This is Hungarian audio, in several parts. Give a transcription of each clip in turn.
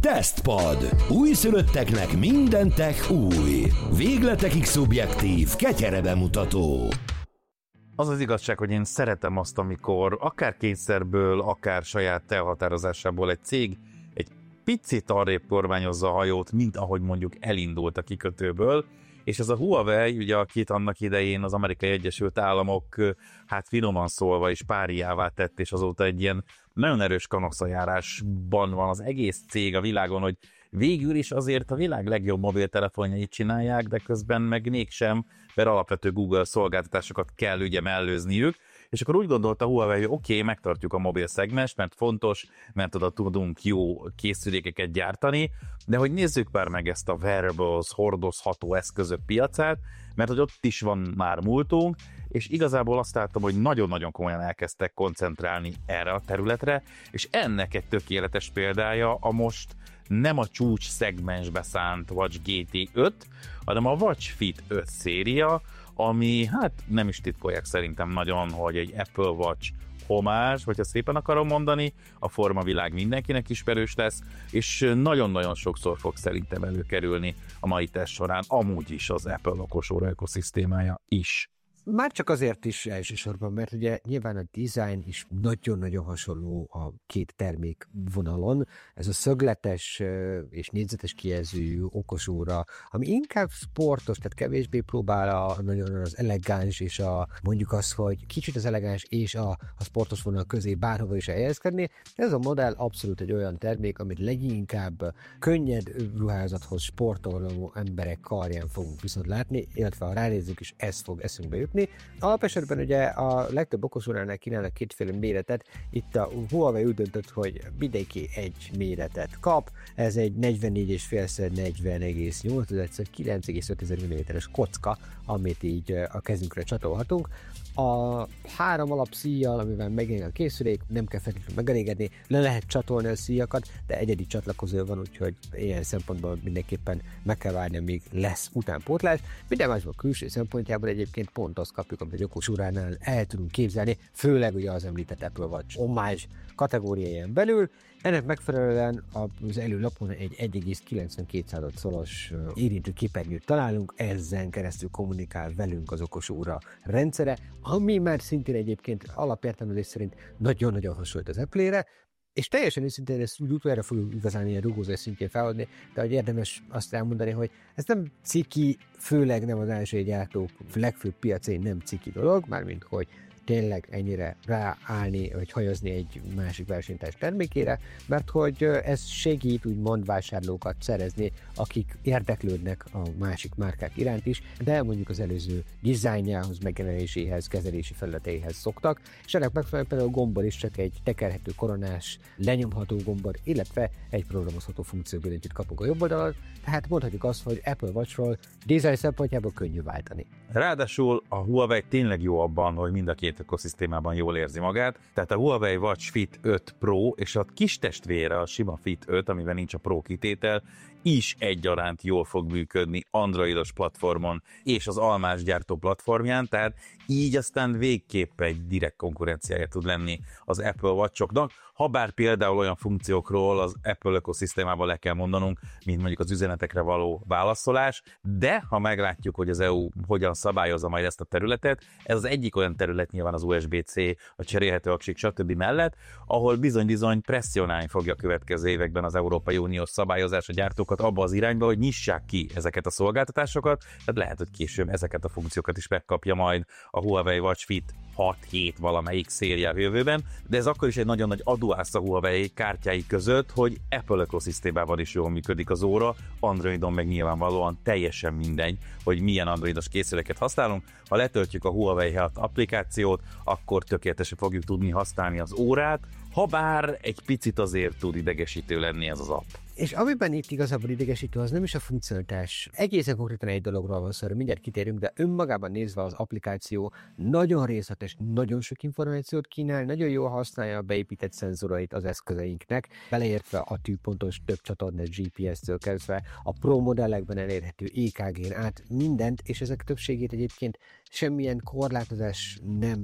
Tesztpad. Újszülötteknek minden tech új. Végletekig szubjektív, ketyere bemutató. Az az igazság, hogy én szeretem azt, amikor akár kényszerből, akár saját elhatározásából egy cég egy picit arrébb kormányozza a hajót, mint ahogy mondjuk elindult a kikötőből, és ez a Huawei, ugye akit annak idején az Amerikai Egyesült Államok, hát finoman szólva is páriává tett, és azóta egy ilyen nagyon erős kanokszajárásban van az egész cég a világon, hogy végül is azért a világ legjobb mobiltelefonjait csinálják, de közben meg mégsem, mert alapvető Google szolgáltatásokat kell ugye mellőzniük, és akkor úgy gondolta Huawei, hogy oké, megtartjuk a mobil szegmest, mert fontos, mert oda tudunk jó készülékeket gyártani, de hogy nézzük már meg ezt a wearables, hordozható eszközök piacát, mert hogy ott is van már múltunk, és igazából azt láttam, hogy nagyon-nagyon komolyan elkezdtek koncentrálni erre a területre, és ennek egy tökéletes példája a most nem a csúcs szegmensbe szánt Watch GT 5, hanem a Watch Fit 5 széria, ami hát nem is titkolják szerintem nagyon, hogy egy Apple Watch homázs, hogyha szépen akarom mondani, a formavilág mindenkinek ismerős lesz, és nagyon-nagyon sokszor fog szerintem előkerülni a mai teszt során, amúgy is az Apple okosóra ökoszisztémája is. Már csak azért is elsősorban, mert ugye nyilván a design is nagyon-nagyon hasonló a két termék vonalon. Ez a szögletes és négyzetes kijelzőjű okosóra, ami inkább sportos, tehát kevésbé próbál nagyon az elegáns és mondjuk azt, hogy kicsit az elegáns és a sportos vonal közé bárhova is elhelyezkedni. Ez a modell abszolút egy olyan termék, amit leginkább könnyed ruházathoz sportoló emberek karján fogunk viszont látni, illetve ha ránézzük is, ez fog eszünkbe jutni. Alapesetben ugye a legtöbb okosóránál kínálnak kétféle méretet, itt a Huawei úgy döntött, hogy mindenki egy méretet kap, ez egy 44,5x40,8x 9,5 mm-es kocka, amit így a kezünkre csatolhatunk. A 3 alapszíjjal, amivel megjelenik a készülék, nem kell feltétlenül megelégedni, le lehet csatolni a szíjakat, de egyedi csatlakozó van, úgyhogy ilyen szempontból mindenképpen meg kell várni, amíg lesz utánpótlás. Minden másban külső szempontjából egyébként pont azt kapjuk, amit egy okosóránál el tudunk képzelni, főleg ugye az említett Apple Watch homázs kategóriáján belül. Ennek megfelelően az előlapon egy 1,92 szoros érintő képernyőt találunk, ezen keresztül kommunikál velünk az okosóra rendszere, ami már szintén egyébként alapértelmezés szerint nagyon-nagyon hasonlít az Apple-ére, és teljesen őszintén ezt úgy utoljára fogjuk igazán ilyen rugózás szintjén felhozni, de hogy érdemes azt elmondani, hogy ez nem ciki, főleg nem az első gyártók legfőbb piacain nem ciki dolog, mármint hogy tényleg ennyire ráállni, vagy hajazni egy másik versenytárs termékére, mert hogy ez segít úgymond vásárlókat szerezni, akik érdeklődnek a másik márkák iránt is, de mondjuk az előző dizájnjához, megjelenéséhez, kezelési felületeihez szoktak, és ennek megfelelően például a gombor is csak egy tekerhető koronás, lenyomható gombor, illetve egy programozható funkcióbillentyűt kapunk a jobb oldalon, tehát mondhatjuk azt, hogy Apple Watchról design szempontjából könnyű váltani. Ráadásul a Huawei tényleg jó abban, hogy mind a két ökoszisztémában jól érzi magát, tehát a Huawei Watch Fit 5 Pro és a kis testvére, a sima Fit 5, amiben nincs a Pro kitétel, is egyaránt jól fog működni androidos platformon és az almás gyártó platformján, tehát így aztán végképp egy direkt konkurenciája tud lenni az Apple Watch-oknak, habár például olyan funkciókról az Apple ökoszisztémában le kell mondanunk, mint mondjuk az üzenetekre való válaszolás, de ha meglátjuk, hogy az EU hogyan szabályozza majd ezt a területet, ez az egyik olyan terület nyilván az USB-C, a cserélhető aksik, stb. Mellett, ahol bizony-bizony presszionálni fogja a következő években az Európai Uniós szabályozás a gyártókat abba az irányba, hogy nyissák ki ezeket a szolgáltatásokat, tehát lehet, hogy később ezeket a funkciókat is megkapja majd a Huawei Watch Fit 6-7 valamelyik széria jövőben, de ez akkor is egy nagyon nagy adóász a Huawei kártyái között, hogy Apple ökoszisztémában is jól működik az óra, Androidon meg nyilvánvalóan teljesen mindegy, hogy milyen androidos készüléket használunk. Ha letöltjük a Huawei Health applikációt, akkor tökéletesen fogjuk tudni használni az órát, habár egy picit azért tud idegesítő lenni ez az app. És amiben itt igazából idegesítő, az nem is a funkcionalitás. Egészen konkrétan egy dologról van szó, mindjárt kitérünk, de önmagában nézve az applikáció nagyon részletes, nagyon sok információt kínál, nagyon jól használja a beépített szenzorait az eszközeinknek, beleértve a tűpontos több csatornás GPS-től kezdve, a Pro modellekben elérhető EKG-n át mindent, és ezek többségét egyébként semmilyen korlátozás nem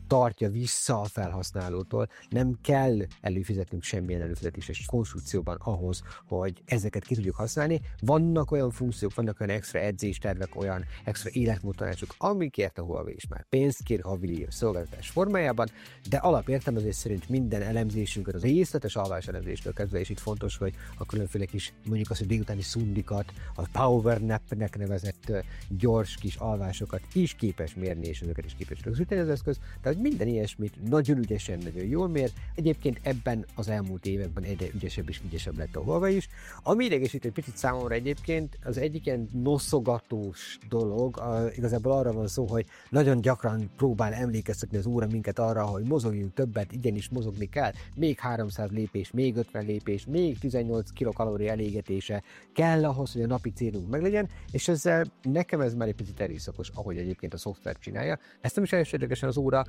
tartja vissza a felhasználótól. Nem kell előfizetnünk semmilyen előfizetéses konstrukcióban ahhoz, hogy ezeket ki tudjuk használni. Vannak olyan funkciók, vannak olyan extra edzéstervek, olyan extra életmódtanácsok, amikért a Huawei is már pénzt kér havi szolgáltatás formájában, de alapértelmezés szerint minden elemzésünket, az részletes alvás elemzéstől kezdve, és itt fontos, hogy a különféle kis, mondjuk azt, hogy délutáni szundikat, a power nap-nek nevezett gyors kis alvásokat is képes mérni, és ezeket is képes rögzíteni az eszköz. Tehát minden ilyesmit nagyon ügyesen, nagyon jól mér. Egyébként ebben az elmúlt években egyre ügyesebb és ügyesebb lett a Huawei is. Ami idegesít egy picit számomra egyébként, az egyik ilyen noszogatós dolog, igazából arra van szó, hogy nagyon gyakran próbál emlékeztetni az óra minket arra, hogy mozogjunk többet, igenis mozogni kell, még 300 lépés, még 50 lépés, még 18 kilokalória elégetése kell ahhoz, hogy a napi célunk meglegyen, és ezzel nekem ez már egy picit erőszakos, ahogy egyébként a szoftver csinálja. Ezt nem is elsődlegesen az óra,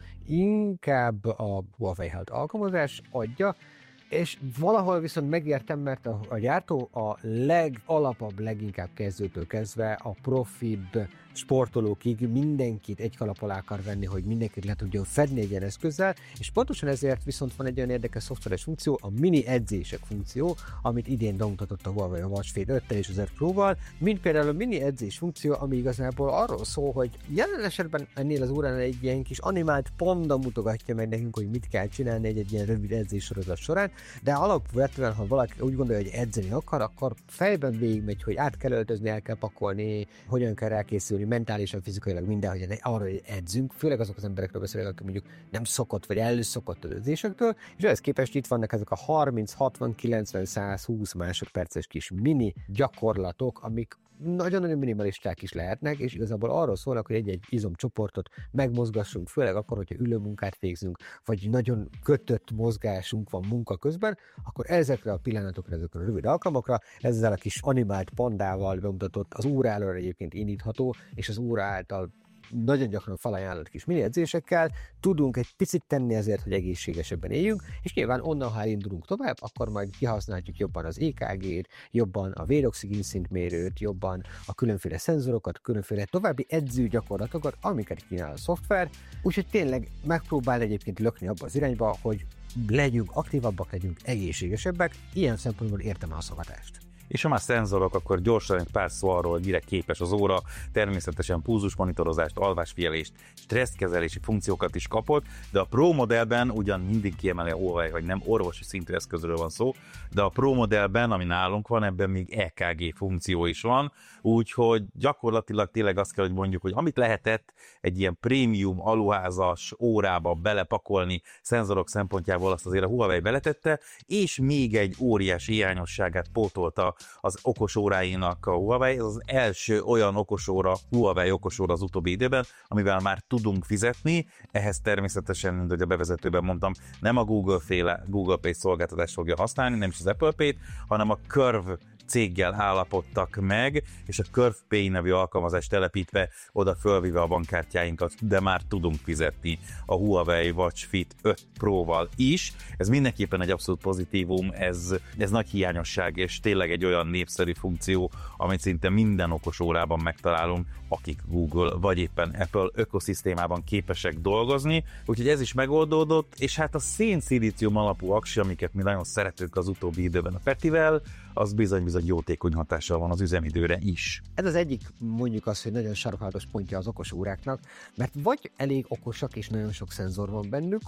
inkább a Huawei Health alkalmazás adja, és valahol viszont megértem, mert a gyártó a legalapabb, leginkább kezdőtől kezdve a profibb sportolókig mindenkit egy kalap alá akar venni, hogy mindenkit le tudjon fedni egy ilyen eszközzel, és pontosan ezért viszont van egy olyan érdekes szoftveres funkció, a mini edzések funkció, amit idén bemutatott a Huawei a Watch Fit 5-tel és az Air Pro-val, mint például a mini edzés funkció, ami igazából arról szól, hogy jelen esetben ennél az óránál egy ilyen kis animált panda mutogatja meg nekünk, hogy mit kell csinálni egy ilyen rövid edzéssorozat során, de alapvetően, ha valaki úgy gondolja, hogy edzeni akar, akkor fejben végigmegy, hogy át kell öltözni, el kell pakolni, hogyan kell rákészülni, mentálisan, fizikailag minden, hogy arra edzünk, főleg azok az emberekről beszélek, akik mondjuk nem szokott, vagy előszokott az edzésektől, és ehhez képest itt vannak ezek a 30, 60, 90, 120 másodperces kis mini gyakorlatok, amik nagyon-nagyon minimalisták is lehetnek, és igazából arról szólnak, hogy egy-egy izomcsoportot megmozgassunk, főleg akkor, hogyha ülőmunkát végzünk, vagy nagyon kötött mozgásunk van munka közben, akkor ezekre a pillanatokra, ezekre a rövid alkalmakra, ezzel a kis animált pandával bemutatott, az óra előre egyébként indítható, és az óra által nagyon gyakran felajánlott kis mini edzésekkel tudunk egy picit tenni azért, hogy egészségesebben éljünk, és nyilván onnan, ha elindulunk tovább, akkor majd kihasználjuk jobban az EKG-t, jobban a véroxigén szintmérőt, jobban a különféle szenzorokat, különféle további edzőgyakorlatokat, amiket kínál a szoftver, úgyhogy tényleg megpróbál egyébként lökni abba az irányba, hogy legyünk aktívabbak, legyünk egészségesebbek, ilyen szempontból értem a szokatást. És ha már szenzorok, akkor gyorsan egy pár szó arról, hogy mire képes az óra, természetesen pulzusmonitorozást, alvásfigyelést, stresszkezelési funkciókat is kapott, de a Pro modellben ugyan mindig kiemeli a Huawei, hogy nem orvosi szintű eszközről van szó, de a Pro modellben, ami nálunk van, ebben még EKG funkció is van, úgyhogy gyakorlatilag tényleg azt kell, hogy mondjuk, hogy amit lehetett egy ilyen prémium aluházas órába belepakolni szenzorok szempontjából, azt azért a Huawei beletette, és még egy óriási hiányosságát pótolta az okos óráinak a Huawei. Ez az első olyan okosóra, Huawei okosóra az utóbbi időben, amivel már tudunk fizetni. Ehhez természetesen, mint ahogy a bevezetőben mondtam, nem a Google-féle Google Pay szolgáltatást fogja használni, nem is az Apple Pay-t, hanem a Curve céggel állapodtak meg, és a CurvePay nevű alkalmazást telepítve oda fölvive a bankkártyáinkat, de már tudunk fizetni a Huawei Watch Fit 5 Pro-val is. Ez mindenképpen egy abszolút pozitívum, ez nagy hiányosság, és tényleg egy olyan népszerű funkció, amit szinte minden okos órában megtalálunk, akik Google vagy éppen Apple ökoszisztémában képesek dolgozni, úgyhogy ez is megoldódott, és hát a szén-szilícium alapú aksi, amiket mi nagyon szeretünk az utóbbi időben a Petivel, az bizony-bizony jótékony hatással van az üzemidőre is. Ez az egyik, mondjuk azt, hogy nagyon sarkalatos pontja az okos óráknak, mert vagy elég okosak és nagyon sok szenzor van bennük,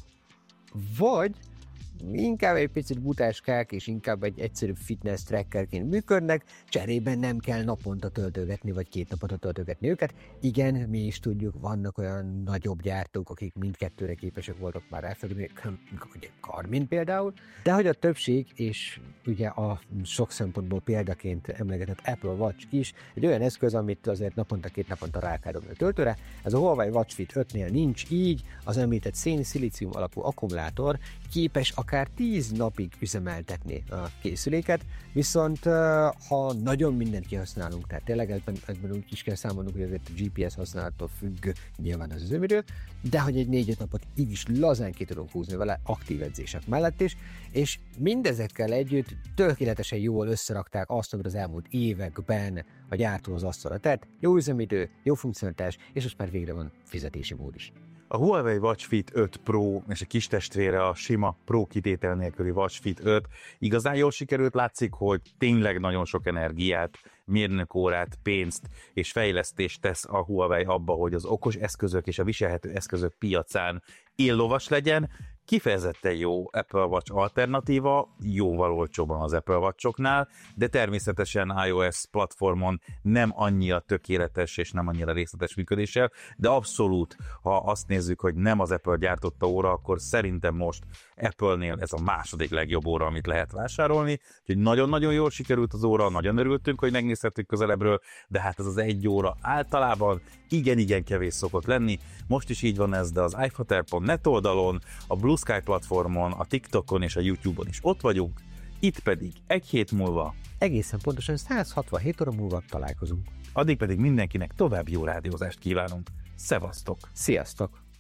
vagy inkább egy picit butáskák, és inkább egy egyszerűbb fitness trackerként működnek, cserében nem kell naponta töltögetni, vagy 2 naponta töltögetni őket. Igen, mi is tudjuk, vannak olyan nagyobb gyártók, akik mindkettőre képesek voltak már ráfelé, Garmin például, de hogy a többség, és ugye a sok szempontból példaként emlegetett Apple Watch is, egy olyan eszköz, amit azért naponta 2 naponta rá kell dobni a töltőre. Ez a Huawei Watch Fit 5-nél nincs így, az említett szén-szilícium alapú akkumulátor képes akár 10 napig üzemeltetni a készüléket, viszont ha nagyon mindent kihasználunk, tehát tényleg ebben úgy is kell számolnunk, hogy azért a GPS használattól függ nyilván az üzemidő, de hogy egy 4-5 napot így is lazán ki tudunk húzni vele aktív edzések mellett is, és mindezekkel együtt tökéletesen jól összerakták azt, amit az elmúlt években a gyártó az asztalra tett, jó üzemidő, jó funkcionalitás, és most már végre van fizetési mód is. A Huawei Watch Fit 5 Pro és a kis testvére a sima Pro kitétel nélküli Watch Fit 5 igazán jól sikerült, látszik, hogy tényleg nagyon sok energiát, mérnökórát, pénzt és fejlesztést tesz a Huawei abba, hogy az okos eszközök és a viselhető eszközök piacán éllovas legyen. Kifejezetten jó Apple Watch alternatíva, jóval olcsóban az Apple Watch-oknál, de természetesen iOS platformon nem annyira tökéletes és nem annyira részletes működéssel, de abszolút, ha azt nézzük, hogy nem az Apple gyártotta óra, akkor szerintem most Apple-nél ez a második legjobb óra, amit lehet vásárolni, úgyhogy nagyon-nagyon jól sikerült az óra, nagyon örültünk, hogy megnézhettük közelebbről, de hát ez az egy óra általában igen kevés szokott lenni, most is így van ez, de az iFater.net oldalon, a Blue Sky platformon, a TikTokon és a YouTube-on is ott vagyunk, itt pedig egy hét múlva, egészen pontosan 167 óra múlva találkozunk. addig pedig mindenkinek további jó rádiózást kívánunk. Szevasztok! Sziasztok!